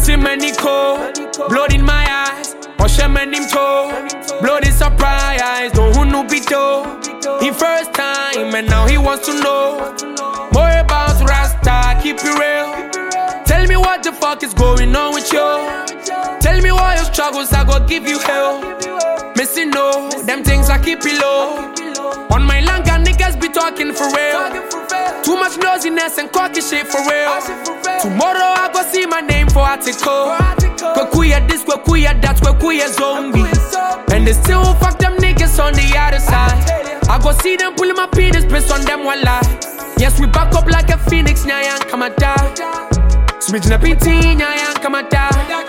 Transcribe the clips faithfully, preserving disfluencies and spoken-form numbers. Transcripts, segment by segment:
him and Nico, blood in my eyes. Wash him and him toe, blood is surprise. No who no be do. He first time and now he wants to know more about Rasta. Keep it real. Tell me what the fuck is going on with you. Tell me why your struggles I go give you hell. Missing no, them things I keep it low. On my land, got niggas be talking for real. Too much nosiness and cocky shit for real. Tomorrow I go see my name for article. Kwekuya this, kwekuya that, kwekuya zombie. And they still fuck them niggas on the other side. I go see them pulling my penis, piss on them one lie. Yes, we back up like a phoenix, nyayan kamada. Switch na pinti, nyayan kamada.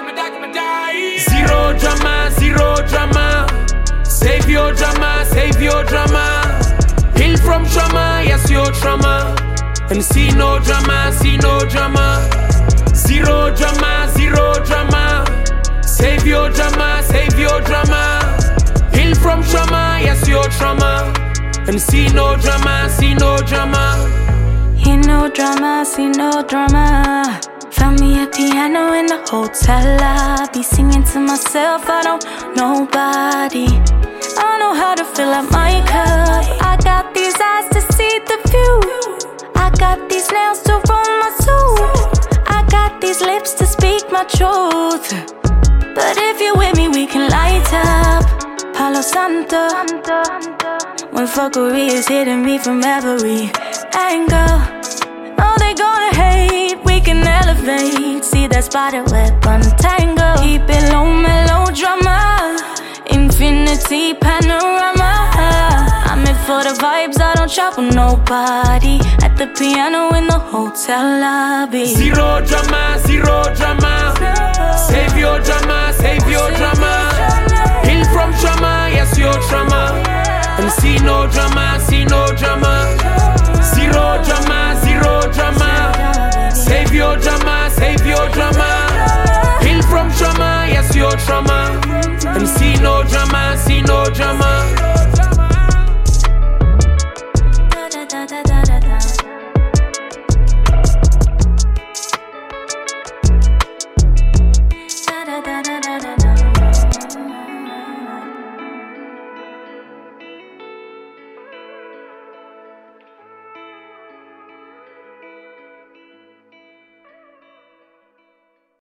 Zero drama, zero drama. Save your drama, save your drama. Heal from trauma, yes, your trauma. And see no drama, see no drama. Zero drama, zero drama. Save your drama, save your drama. Heal from trauma, yes, your trauma. And see no drama, see no drama. Hear no drama, see no drama. Found me a piano in the hotel lobby, singing to myself, I don't know nobody. I don't know how to fill up my cup. I got these eyes to see the view. I got these nails to roll my soul. I got these lips to speak my truth. But if you're with me, we can light up Palo Santo. When fuckery is hitting me from every angle. Oh, they gonna hate, we can elevate. See that spider web untangle. Keep it low, melodrama. Infinity panorama. I'm in for the vibes, I don't trouble nobody. At the piano in the hotel lobby. Zero drama, zero drama. Save your drama, save your drama. Heal from trauma, yes, your trauma. And see no drama,